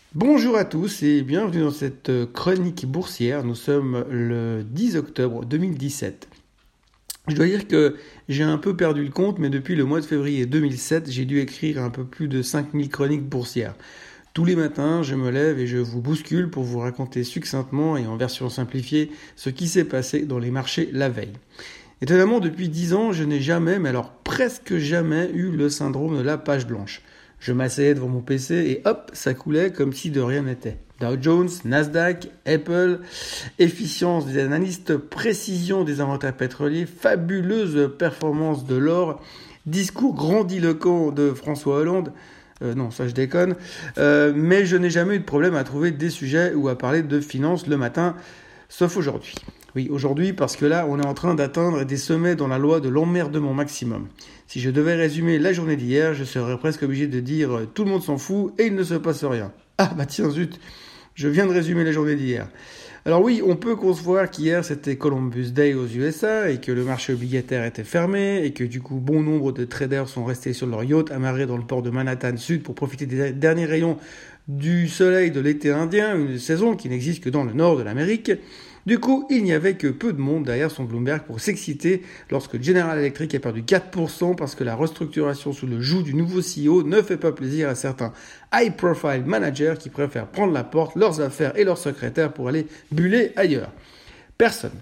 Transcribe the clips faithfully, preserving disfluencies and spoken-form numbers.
Bonjour à tous et bienvenue dans cette chronique boursière. Nous sommes le dix octobre deux mille dix-sept. Je dois dire que j'ai un peu perdu le compte, mais depuis le mois de février deux mille sept, j'ai dû écrire un peu plus de cinq mille chroniques boursières. Tous les matins, je me lève et je vous bouscule pour vous raconter succinctement et en version simplifiée ce qui s'est passé dans les marchés la veille. Étonnamment, depuis dix ans, je n'ai jamais, mais alors presque jamais, eu le syndrome de la page blanche. Je m'asseyais devant mon P C et hop, ça coulait comme si de rien n'était. Dow Jones, Nasdaq, Apple, efficience des analystes, précision des inventaires pétroliers, fabuleuse performance de l'or, discours grandiloquent de François Hollande. Euh, non, ça je déconne. Euh, mais je n'ai jamais eu de problème à trouver des sujets ou à parler de finances le matin, sauf aujourd'hui. Oui, aujourd'hui, parce que là, on est en train d'atteindre des sommets dans la loi de l'emmerdement maximum. Si je devais résumer la journée d'hier, je serais presque obligé de dire euh, « tout le monde s'en fout et il ne se passe rien ». Ah bah tiens zut, je viens de résumer la journée d'hier. Alors oui, on peut concevoir qu'hier c'était Columbus Day aux U S A et que le marché obligataire était fermé et que du coup bon nombre de traders sont restés sur leur yacht amarrés dans le port de Manhattan Sud pour profiter des derniers rayons du soleil de l'été indien, une saison qui n'existe que dans le nord de l'Amérique. Du coup, il n'y avait que peu de monde derrière son Bloomberg pour s'exciter lorsque General Electric a perdu quatre pour cent parce que la restructuration sous le joug du nouveau C E O ne fait pas plaisir à certains high-profile managers qui préfèrent prendre la porte, leurs affaires et leurs secrétaires pour aller buller ailleurs. Personne.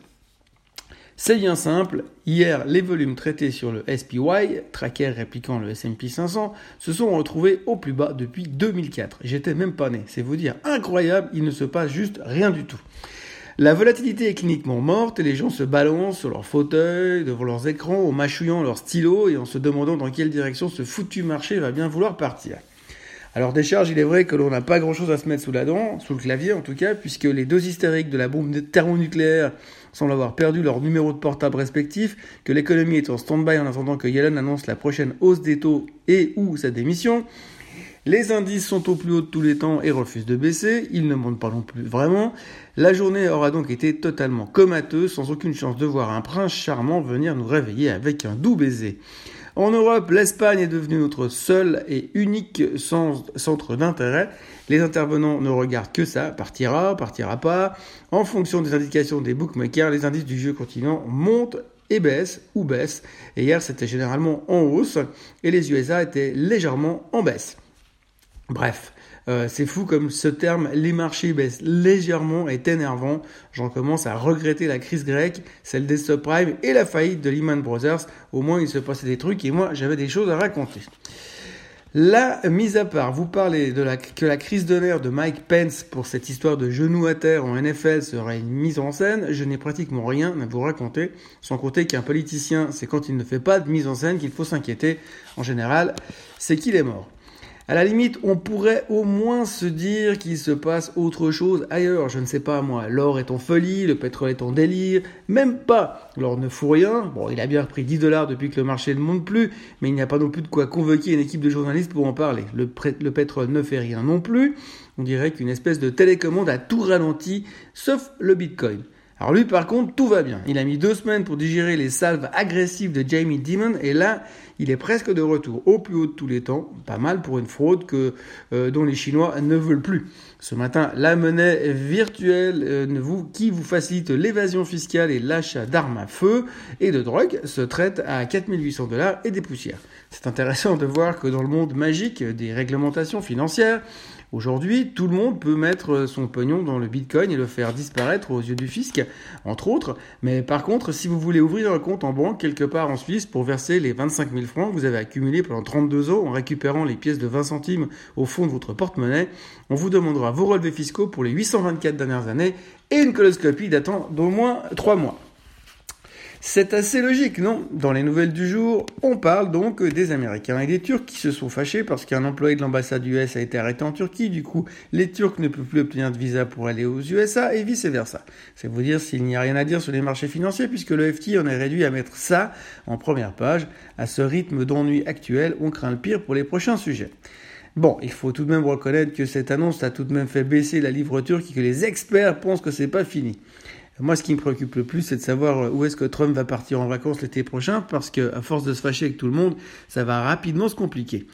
C'est bien simple, hier, les volumes traités sur le S P Y, tracker répliquant le S and P cinq cents, se sont retrouvés au plus bas depuis deux mille quatre. J'étais même pas né, c'est vous dire incroyable, il ne se passe juste rien du tout. La volatilité est cliniquement morte et les gens se balancent sur leurs fauteuils, devant leurs écrans, en mâchouillant leurs stylos et en se demandant dans quelle direction ce foutu marché va bien vouloir partir. Alors des charges, il est vrai que l'on n'a pas grand-chose à se mettre sous la dent, sous le clavier en tout cas, puisque les deux hystériques de la bombe thermonucléaire semblent avoir perdu leur numéro de portable respectif, que l'économie est en stand-by en attendant que Yellen annonce la prochaine hausse des taux et ou sa démission. Les indices sont au plus haut de tous les temps et refusent de baisser, ils ne montent pas non plus vraiment. La journée aura donc été totalement comateuse, sans aucune chance de voir un prince charmant venir nous réveiller avec un doux baiser. En Europe, l'Espagne est devenue notre seul et unique centre d'intérêt. Les intervenants ne regardent que ça, partira, partira pas. En fonction des indications des bookmakers, les indices du vieux continent montent et baissent ou baissent. Et hier, c'était généralement en hausse et les U S A étaient légèrement en baisse. Bref, euh, c'est fou comme ce terme « les marchés baissent légèrement » est énervant. J'en commence à regretter la crise grecque, celle des subprimes et la faillite de Lehman Brothers. Au moins, il se passait des trucs et moi, j'avais des choses à raconter. Là, mis à part, vous parlez de la, que la crise de nerfs de Mike Pence pour cette histoire de genou à terre en N F L serait une mise en scène, je n'ai pratiquement rien à vous raconter, sans compter qu'un politicien, c'est quand il ne fait pas de mise en scène qu'il faut s'inquiéter. En général, c'est qu'il est mort. À la limite, on pourrait au moins se dire qu'il se passe autre chose ailleurs. Je ne sais pas moi, l'or est en folie, le pétrole est en délire, même pas. L'or ne fout rien. Bon, il a bien repris dix dollars depuis que le marché ne monte plus, mais il n'y a pas non plus de quoi convoquer une équipe de journalistes pour en parler. Le, pré- le pétrole ne fait rien non plus. On dirait qu'une espèce de télécommande a tout ralenti, sauf le Bitcoin. Alors lui, par contre, tout va bien. Il a mis deux semaines pour digérer les salves agressives de Jamie Dimon et là, il est presque de retour au plus haut de tous les temps. Pas mal pour une fraude que, euh, dont les Chinois ne veulent plus. Ce matin, la monnaie virtuelle euh, vous, qui vous facilite l'évasion fiscale et l'achat d'armes à feu et de drogue se traite à quatre mille huit cents dollars et des poussières. C'est intéressant de voir que dans le monde magique des réglementations financières, aujourd'hui, tout le monde peut mettre son pognon dans le Bitcoin et le faire disparaître aux yeux du fisc, entre autres. Mais par contre, si vous voulez ouvrir un compte en banque quelque part en Suisse pour verser les vingt-cinq mille francs que vous avez accumulés pendant trente-deux ans en récupérant les pièces de vingt centimes au fond de votre porte-monnaie, on vous demandera vos relevés fiscaux pour les huit cent vingt-quatre dernières années et une coloscopie datant d'au moins trois mois. C'est assez logique, non ? Dans les nouvelles du jour, on parle donc des Américains et des Turcs qui se sont fâchés parce qu'un employé de l'ambassade U S a été arrêté en Turquie. Du coup, les Turcs ne peuvent plus obtenir de visa pour aller aux U S A et vice-versa. C'est vous dire s'il n'y a rien à dire sur les marchés financiers puisque le F T en est réduit à mettre ça en première page. À ce rythme d'ennui actuel, on craint le pire pour les prochains sujets. Bon, il faut tout de même reconnaître que cette annonce a tout de même fait baisser la livre turque et que les experts pensent que c'est pas fini. Moi, ce qui me préoccupe le plus, c'est de savoir où est-ce que Trump va partir en vacances l'été prochain, parce que à force de se fâcher avec tout le monde, ça va rapidement se compliquer.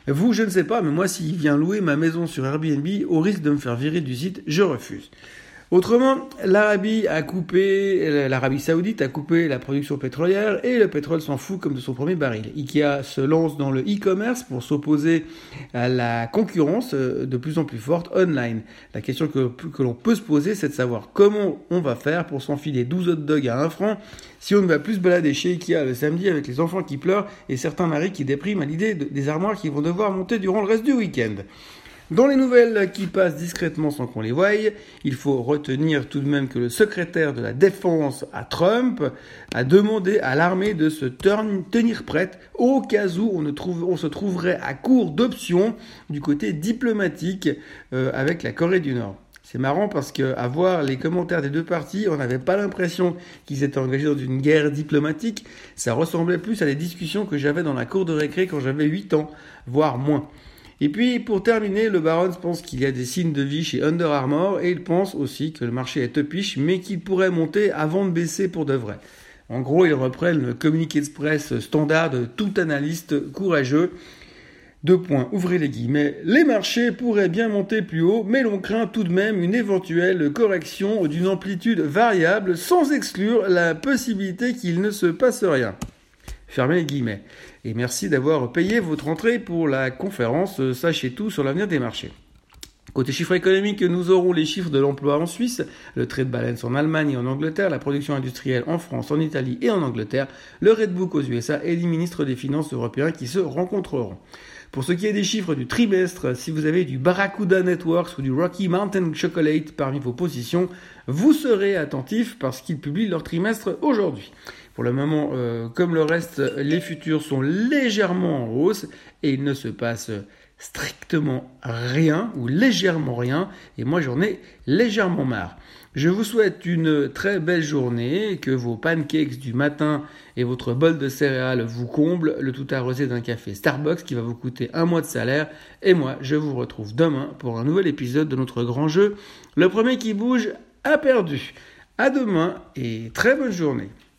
Vous, je ne sais pas, mais moi, s'il vient louer ma maison sur Airbnb, au risque de me faire virer du site, je refuse. Autrement, l'Arabie a coupé, l'Arabie Saoudite a coupé la production pétrolière et le pétrole s'en fout comme de son premier baril. Ikea se lance dans le e-commerce pour s'opposer à la concurrence de plus en plus forte online. La question que, que l'on peut se poser, c'est de savoir comment on va faire pour s'enfiler douze hot dogs à un franc si on ne va plus se balader chez Ikea le samedi avec les enfants qui pleurent et certains maris qui dépriment à l'idée de, des armoires qu'ils vont devoir monter durant le reste du week-end. Dans les nouvelles qui passent discrètement sans qu'on les voie, il faut retenir tout de même que le secrétaire de la Défense à Trump a demandé à l'armée de se tenir prête au cas où on, ne trouve, on se trouverait à court d'options du côté diplomatique euh, avec la Corée du Nord. C'est marrant parce qu'à voir les commentaires des deux parties, on n'avait pas l'impression qu'ils étaient engagés dans une guerre diplomatique. Ça ressemblait plus à des discussions que j'avais dans la cour de récré quand j'avais huit ans, voire moins. Et puis, pour terminer, le Barons pense qu'il y a des signes de vie chez Under Armour et il pense aussi que le marché est upish, mais qu'il pourrait monter avant de baisser pour de vrai. En gros, ils reprennent le communiqué express standard de tout analyste courageux. Deux points, ouvrez les guillemets. Les marchés pourraient bien monter plus haut, mais l'on craint tout de même une éventuelle correction d'une amplitude variable, sans exclure la possibilité qu'il ne se passe rien. Fermez les guillemets. Et merci d'avoir payé votre entrée pour la conférence Sachez tout sur l'avenir des marchés. Côté chiffres économiques, nous aurons les chiffres de l'emploi en Suisse, le trade balance en Allemagne et en Angleterre, la production industrielle en France, en Italie et en Angleterre, le Redbook aux U S A et les ministres des Finances européens qui se rencontreront. Pour ce qui est des chiffres du trimestre, si vous avez du Barracuda Networks ou du Rocky Mountain Chocolate parmi vos positions, vous serez attentif parce qu'ils publient leur trimestre aujourd'hui. Pour le moment, euh, comme le reste, les futurs sont légèrement en hausse et il ne se passe strictement rien ou légèrement rien et moi j'en ai légèrement marre. Je vous souhaite une très belle journée, que vos pancakes du matin et votre bol de céréales vous comblent, le tout arrosé d'un café Starbucks qui va vous coûter un mois de salaire. Et moi, je vous retrouve demain pour un nouvel épisode de notre grand jeu. Le premier qui bouge a perdu. À demain et très bonne journée.